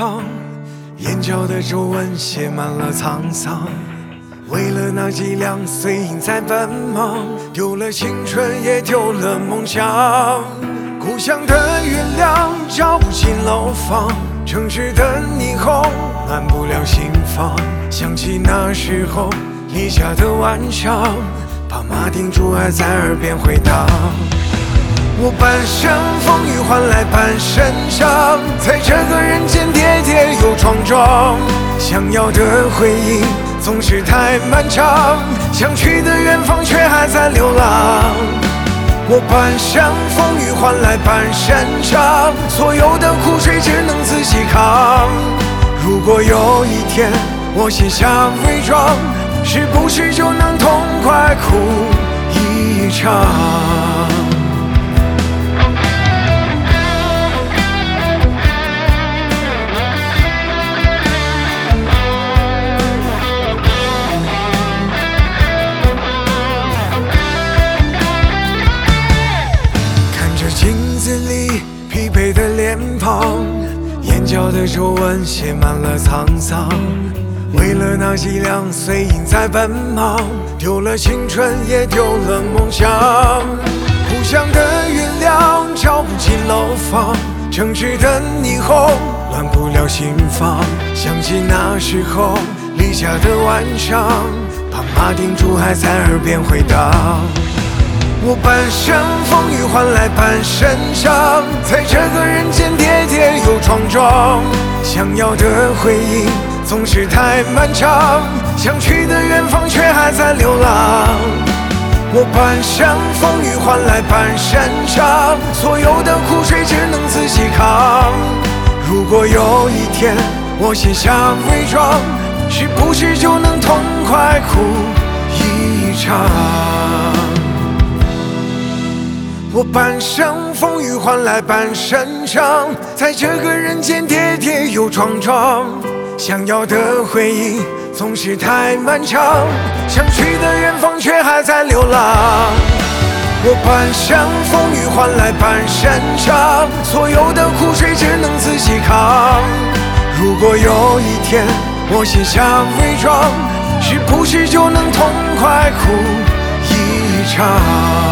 长，眼角的皱纹写满了沧桑。为了那几辆碎银在奔忙，丢了青春也丢了梦想。故乡的月亮照不进楼房，城市的霓虹暖不了心房。想起那时候离家的晚上，爸妈叮嘱还在耳边回荡。我半生风雨换来半生伤，在这个人间跌跌又撞撞。想要的回忆总是太漫长，想去的远方却还在流浪。我半生风雨换来半生伤，所有的苦水只能自己扛。如果有一天我卸下伪装，是不是就能痛快哭一场？镜子里疲惫的脸庞，眼角的皱纹写满了沧桑。为了那几辆碎银在奔忙，丢了青春也丢了梦想。故乡的月亮照不进楼房，城市的霓虹暖不了心房。想起那时候离家的晚上，爸妈叮嘱还在耳边回荡。我半生风雨换来半生伤，在这个人间跌跌又撞撞。想要的回忆总是太漫长，想去的远方却还在流浪。我半生风雨换来半生伤，所有的苦水只能自己扛。如果有一天我卸下伪装，是不是就能痛快哭一场？我半生风雨换来半生伤，在这个人间跌跌又撞撞。想要的回忆总是太漫长，想去的远方却还在流浪。我半生风雨换来半生伤，所有的苦水只能自己扛。如果有一天我卸下伪装，是不是就能痛快哭一场？